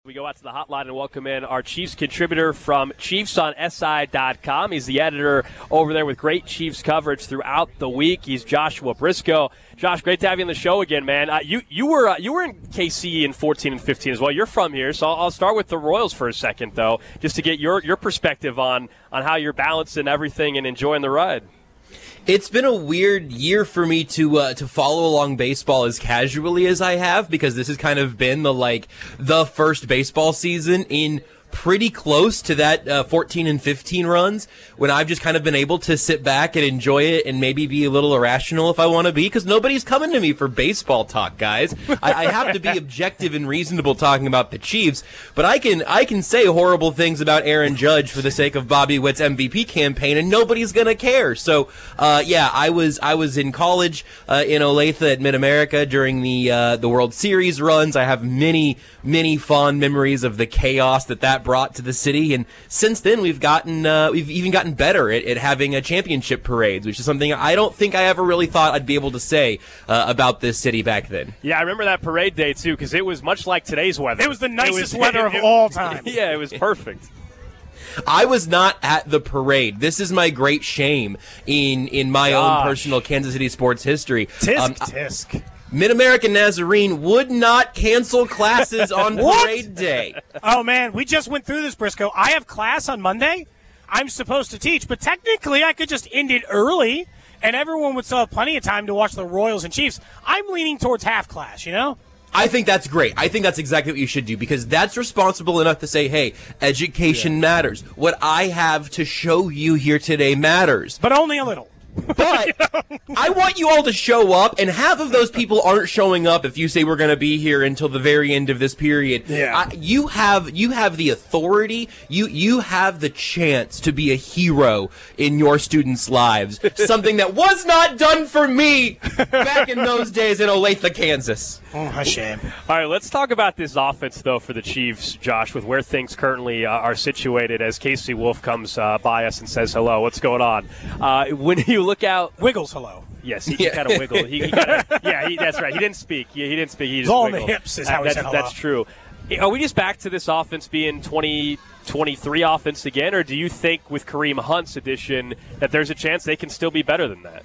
We go out to the hotline and welcome in our Chiefs contributor from ChiefsOnSI.com. He's the editor over there with great Chiefs coverage throughout the week. He's Joshua Briscoe. Josh, great to have you on the show again, man. You were in KC in 14 and 15 as well. You're from here, so I'll start with the Royals for a second, though, just to get your perspective on how you're balancing everything and enjoying the ride. It's been a weird year for me to follow along baseball as casually as I have, because this has kind of been the first baseball season in pretty close to that 14 and 15 runs when I've just kind of been able to sit back and enjoy it and maybe be a little irrational if I want to be, because nobody's coming to me for baseball talk, guys. I have to be objective and reasonable talking about the Chiefs, but I can say horrible things about Aaron Judge for the sake of Bobby Witt's MVP campaign, and nobody's gonna care. So I was in college in Olathe at Mid-America during the World Series runs. I have many fond memories of the chaos that brought to the city, and since then we've even gotten better at having a championship parades, which is something I don't think I ever really thought I'd be able to say about this city back then. Yeah, I remember that parade day too, because it was much like today's weather. It was the nicest weather of all time. Yeah, it was perfect. I was not at the parade. This is my great shame in my own personal Kansas City sports history. Tisk. Mid-American Nazarene would not cancel classes on parade day. Oh, man, we just went through this, Briscoe. I have class on Monday. I'm supposed to teach, but technically I could just end it early, and everyone would still have plenty of time to watch the Royals and Chiefs. I'm leaning towards half class, you know? I think that's great. I think that's exactly what you should do, because that's responsible enough to say, hey, education matters. What I have to show you here today matters. But only a little. But I want you all to show up, and half of those people aren't showing up if you say we're going to be here until the very end of this period. Yeah. You have the authority, you have the chance to be a hero in your students' lives, something that was not done for me back in those days in Olathe, Kansas. Oh, a shame. All right, let's talk about this offense, though, for the Chiefs, Josh, with where things currently are situated as Casey Wolf comes by us and says hello. What's going on? When you look out... Wiggles hello. Yes, he kind of wiggled. That's right. He didn't speak. He didn't speak. He just all in wiggled. the hips is how he said hello. That's true. Are we just back to this offense being 2023 offense again, or do you think with Kareem Hunt's addition that there's a chance they can still be better than that?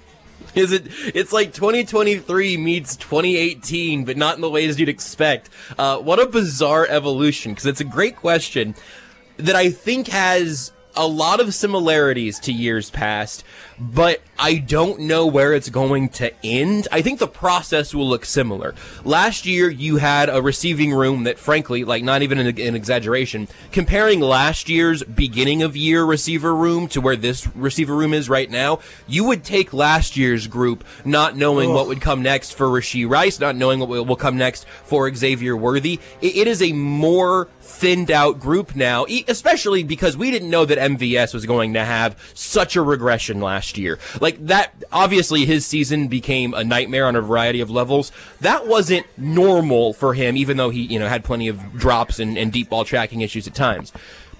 It's like 2023 meets 2018, but not in the ways you'd expect. What a bizarre evolution, because it's a great question that I think has a lot of similarities to years past, but I don't know where it's going to end. I think the process will look similar. Last year, you had a receiving room that, frankly, not even an exaggeration, comparing last year's beginning of year receiver room to where this receiver room is right now, you would take last year's group not knowing what would come next for Rashee Rice, not knowing what will come next for Xavier Worthy. It is a more thinned out group now, especially because we didn't know that MVS was going to have such a regression last year. That, obviously his season became a nightmare on a variety of levels. That wasn't normal for him, even though he, had plenty of drops and deep ball tracking issues at times.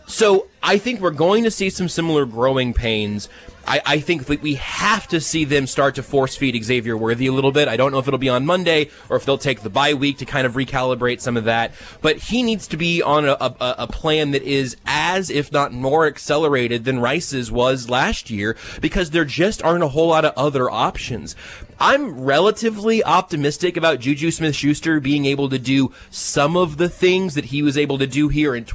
So I think we're going to see some similar growing pains. I think that we have to see them start to force-feed Xavier Worthy a little bit. I don't know if it'll be on Monday or if they'll take the bye week to kind of recalibrate some of that. But he needs to be on a plan that is as, if not more, accelerated than Rice's was last year, because there just aren't a whole lot of other options. I'm relatively optimistic about Juju Smith-Schuster being able to do some of the things that he was able to do here in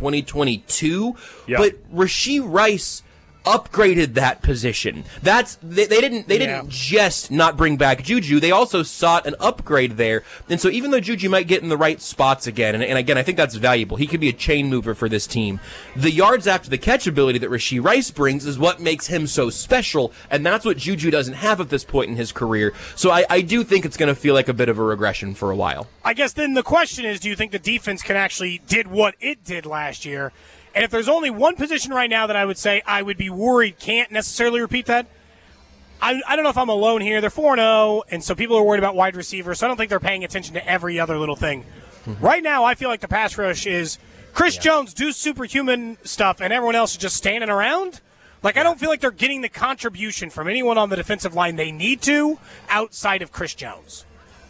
2022. Yep. But Rashee Rice upgraded that position. They didn't just not bring back Juju. They also sought an upgrade there. And so even though Juju might get in the right spots again, and again, I think that's valuable. He could be a chain mover for this team. The yards after the catch ability that Rashee Rice brings is what makes him so special, and that's what Juju doesn't have at this point in his career. So I do think it's going to feel like a bit of a regression for a while. I guess then the question is, do you think the defense can actually did what it did last year? And if there's only one position right now that I would say I would be worried can't necessarily repeat that, I don't know if I'm alone here. They're 4-0, and so people are worried about wide receivers, so I don't think they're paying attention to every other little thing. Mm-hmm. Right now, I feel like the pass rush is Chris Jones do superhuman stuff, and everyone else is just standing around. I don't feel like they're getting the contribution from anyone on the defensive line they need to outside of Chris Jones.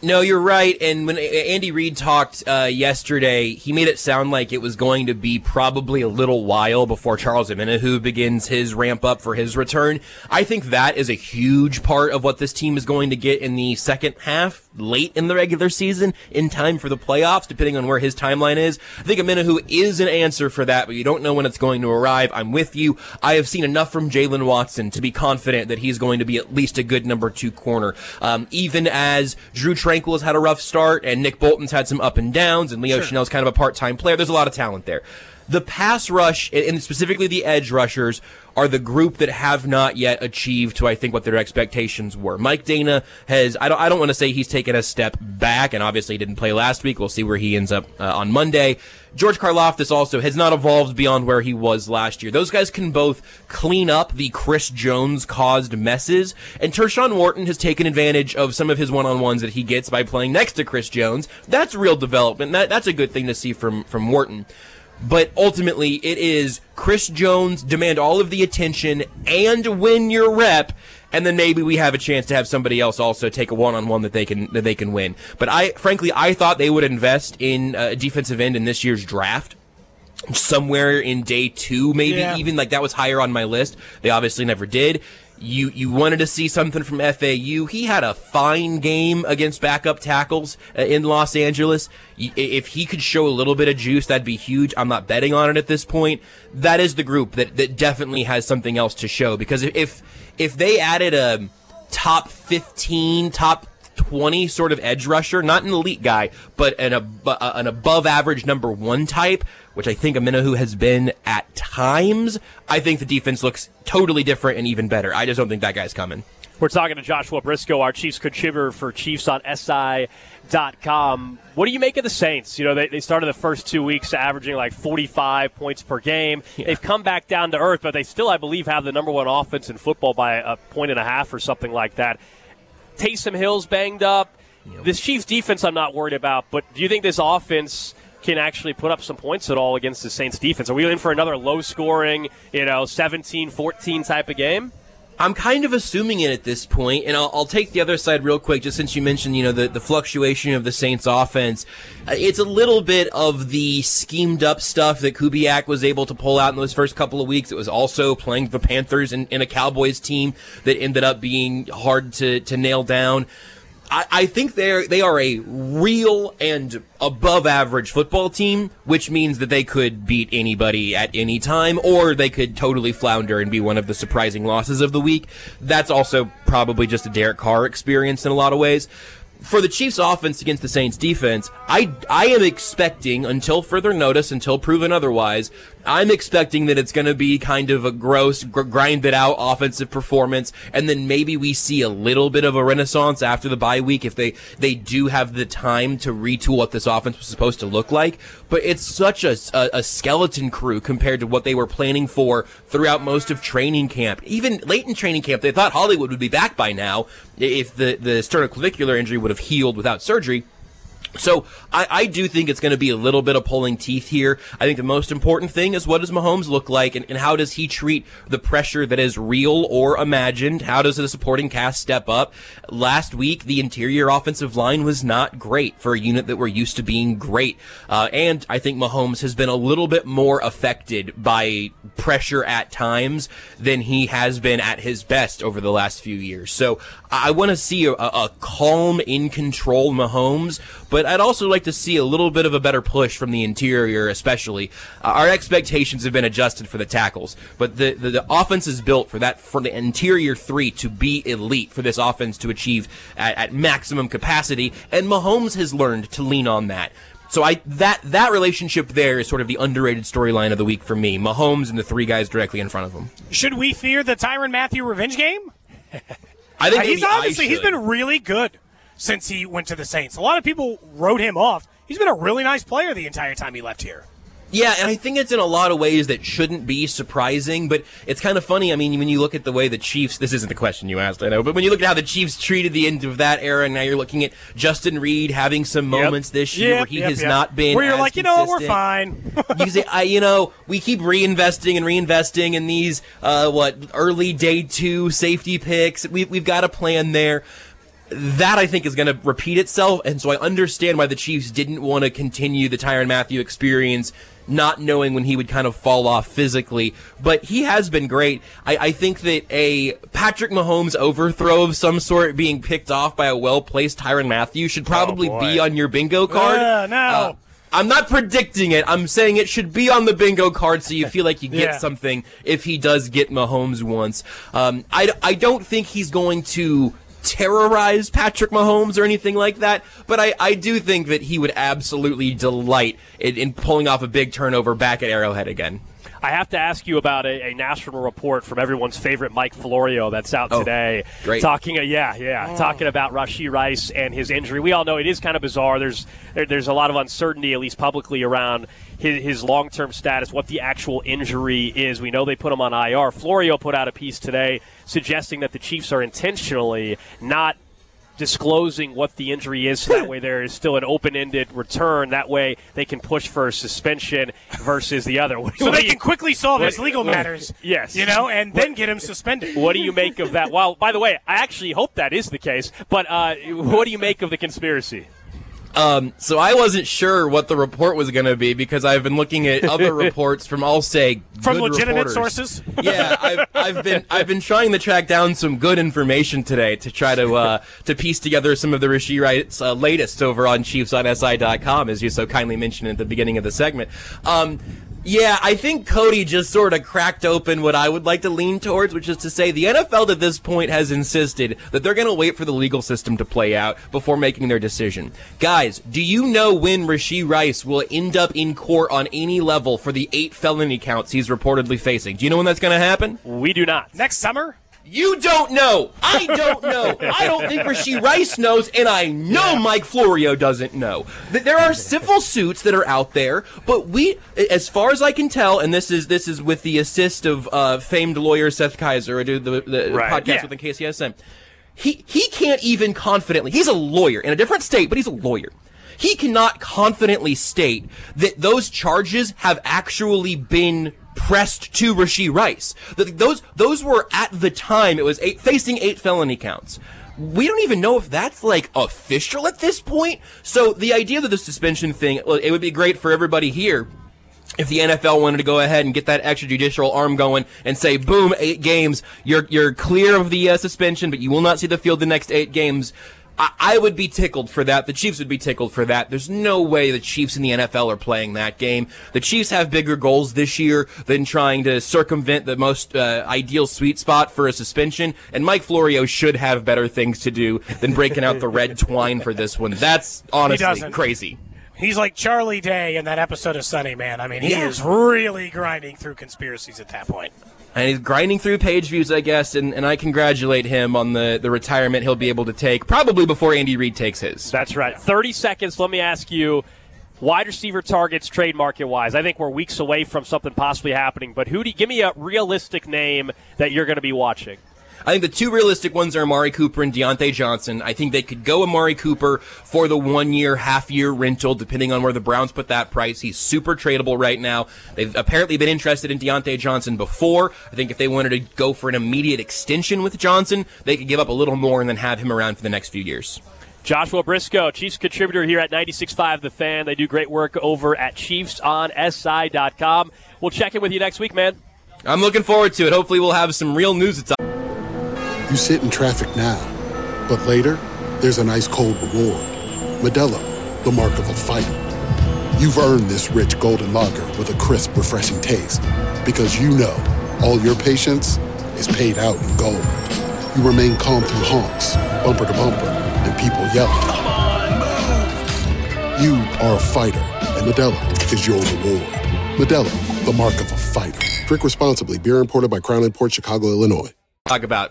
No, you're right. And when Andy Reid talked yesterday, he made it sound like it was going to be probably a little while before Charles Omenihu begins his ramp up for his return. I think that is a huge part of what this team is going to get in the second half, late in the regular season, in time for the playoffs, depending on where his timeline is. I think Omenihu is an answer for that, but you don't know when it's going to arrive. I'm with you. I have seen enough from Jalen Watson to be confident that he's going to be at least a good number 2 corner. Even as Drew Tranquill has had a rough start, and Nick Bolton's had some up and downs, and Leo Chenal's kind of a part-time player. There's a lot of talent there. The pass rush, and specifically the edge rushers, are the group that have not yet achieved to, I think, what their expectations were. Mike Dana has, I don't want to say he's taken a step back, and obviously he didn't play last week. We'll see where he ends up on Monday. George Karlaftis also has not evolved beyond where he was last year. Those guys can both clean up the Chris Jones-caused messes, and Tershawn Wharton has taken advantage of some of his one-on-ones that he gets by playing next to Chris Jones. That's real development. That's a good thing to see from Wharton. But ultimately, it is Chris Jones, demand all of the attention and win your rep, and then maybe we have a chance to have somebody else also take a one-on-one that they can win. But I thought they would invest in a defensive end in this year's draft. Somewhere in day 2, maybe even, like that was higher on my list. They obviously never did. You wanted to see something from FAU. He had a fine game against backup tackles in Los Angeles. If he could show a little bit of juice, that'd be huge. I'm not betting on it at this point. That is the group that definitely has something else to show, because if they added a top 15, top 20 sort of edge rusher, not an elite guy, but an above average number 1 type, which I think Omenihu has been at times, I think the defense looks totally different and even better. I just don't think that guy's coming. We're talking to Joshua Briscoe, our Chiefs contributor for Chiefs on SI.com. What do you make of the Saints? You know, they started the first 2 weeks averaging like 45 points per game. Yeah. They've come back down to earth, but they still, I believe, have the number 1 offense in football by 1.5 points or something like that. Taysom Hill's banged up. Yep. This Chiefs defense I'm not worried about, but do you think this offense can actually put up some points at all against the Saints defense? Are we in for another low-scoring, 17-14 type of game? I'm kind of assuming it at this point, and I'll take the other side real quick, just since you mentioned, the fluctuation of the Saints offense. It's a little bit of the schemed-up stuff that Kubiak was able to pull out in those first couple of weeks. It was also playing the Panthers in a Cowboys team that ended up being hard to nail down. I think they are a real and above average football team, which means that they could beat anybody at any time, or they could totally flounder and be one of the surprising losses of the week. That's also probably just a Derek Carr experience in a lot of ways. For the Chiefs' offense against the Saints' defense, I am expecting, until further notice, until proven otherwise, I'm expecting that it's going to be kind of a gross, grinded-out offensive performance, and then maybe we see a little bit of a renaissance after the bye week if they do have the time to retool what this offense was supposed to look like. But it's such a skeleton crew compared to what they were planning for throughout most of training camp. Even late in training camp, they thought Hollywood would be back by now if the sternoclavicular injury would have healed without surgery. So I do think it's going to be a little bit of pulling teeth here. I think the most important thing is, what does Mahomes look like, and how does he treat the pressure that is real or imagined? How does the supporting cast step up? Last week, the interior offensive line was not great for a unit that we're used to being great. And I think Mahomes has been a little bit more affected by pressure at times than he has been at his best over the last few years. So I want to see a calm, in-control Mahomes, but I'd also like to see a little bit of a better push from the interior, especially. Our expectations have been adjusted for the tackles, but the offense is built for the interior 3 to be elite, for this offense to achieve at maximum capacity, and Mahomes has learned to lean on that. So that relationship there is sort of the underrated storyline of the week for me. Mahomes and the 3 guys directly in front of him. Should we fear the Tyrann Mathieu revenge game? I think he's been really good since he went to the Saints. A lot of people wrote him off. He's been a really nice player the entire time he left here. Yeah, and I think it's in a lot of ways that shouldn't be surprising, but it's kind of funny. I mean, when you look at the way the Chiefs, this isn't the question you asked, I know, but when you look at how the Chiefs treated the end of that era, and now you're looking at Justin Reed having some moments this year where he has not been where you're as like, consistent. we're fine. You say, we keep reinvesting in these, early day 2 safety picks. We've got a plan there. that I think is going to repeat itself, and so I understand why the Chiefs didn't want to continue the Tyrann Mathieu experience, not knowing when he would kind of fall off physically. But he has been great. I think that a Patrick Mahomes overthrow of some sort being picked off by a well-placed Tyrann Mathieu should probably be on your bingo card. No. I'm not predicting it. I'm saying it should be on the bingo card so you feel like you get something if he does get Mahomes once. I don't think he's going to terrorize Patrick Mahomes or anything like that, but I do think that he would absolutely delight in pulling off a big turnover back at Arrowhead again. I have to ask you about a national report from everyone's favorite Mike Florio that's out today. Great. Talking about Rashee Rice and his injury. We all know it is kind of bizarre. There's a lot of uncertainty, at least publicly, around his long-term status, what the actual injury is. We know they put him on IR. Florio put out a piece today suggesting that the Chiefs are intentionally not disclosing what the injury is, so that way there is still an open-ended return. That way they can push for a suspension versus the other. So they can quickly solve his legal matters. Yes. And then get him suspended. What do you make of that? Well, by the way, I actually hope that is the case, but what do you make of the conspiracy? So I wasn't sure what the report was going to be because I've been looking at other reports from, I'll say, from good legitimate reporters. sources. Yeah, I've been trying to track down some good information today to try to piece together some of the Rashee Rice latest over on ChiefsOnSI.com, as you so kindly mentioned at the beginning of the segment. Yeah, I think Cody just sort of cracked open what I would like to lean towards, which is to say the NFL at this point has insisted that they're going to wait for the legal system to play out before making their decision. Guys, do you know when Rashee Rice will end up in court on any level for the 8 felony counts he's reportedly facing? Do you know when that's going to happen? We do not. Next summer? You don't know. I don't know. I don't think Rashee Rice knows, and I know Mike Florio doesn't know. There are civil suits that are out there, but we, as far as I can tell, and this is with the assist of famed lawyer Seth Kaiser, who did the podcast with KCSM. He can't even confidently. He's a lawyer in a different state, but he's a lawyer. He cannot confidently state that those charges have actually been pressed to Rashee Rice. Those were at the time it was facing 8 felony counts. We don't even know if that's like official at this point. So the idea that the suspension thing, it would be great for everybody here if the NFL wanted to go ahead and get that extrajudicial arm going and say, boom, 8 games, you're clear of the suspension, but you will not see the field the next 8 games. I would be tickled for that. The Chiefs would be tickled for that. There's no way the Chiefs in the NFL are playing that game. The Chiefs have bigger goals this year than trying to circumvent the most ideal sweet spot for a suspension, and Mike Florio should have better things to do than breaking out the red twine for this one. That's honestly crazy. He's like Charlie Day in that episode of Sunny Man. I mean, he is really grinding through conspiracies at that point. And he's grinding through page views, I guess, and I congratulate him on the retirement he'll be able to take, probably before Andy Reid takes his. That's right. 30 seconds. Let me ask you, wide receiver targets trade market-wise. I think we're weeks away from something possibly happening, but give me a realistic name that you're going to be watching. I think the 2 realistic ones are Amari Cooper and Deontay Johnson. I think they could go Amari Cooper for the 1-year, half-year rental, depending on where the Browns put that price. He's super tradable right now. They've apparently been interested in Deontay Johnson before. I think if they wanted to go for an immediate extension with Johnson, they could give up a little more and then have him around for the next few years. Joshua Briscoe, Chiefs contributor here at 96.5 The Fan. They do great work over at ChiefsOnSI.com. We'll check in with you next week, man. I'm looking forward to it. Hopefully we'll have some real news. You sit in traffic now, but later, there's an ice-cold reward. Modelo, the mark of a fighter. You've earned this rich golden lager with a crisp, refreshing taste. Because you know, all your patience is paid out in gold. You remain calm through honks, bumper to bumper, and people yelling. Come on, move! You are a fighter, and Modelo is your reward. Modelo, the mark of a fighter. Drink responsibly. Beer imported by Crown Imports, Chicago, Illinois. Talk about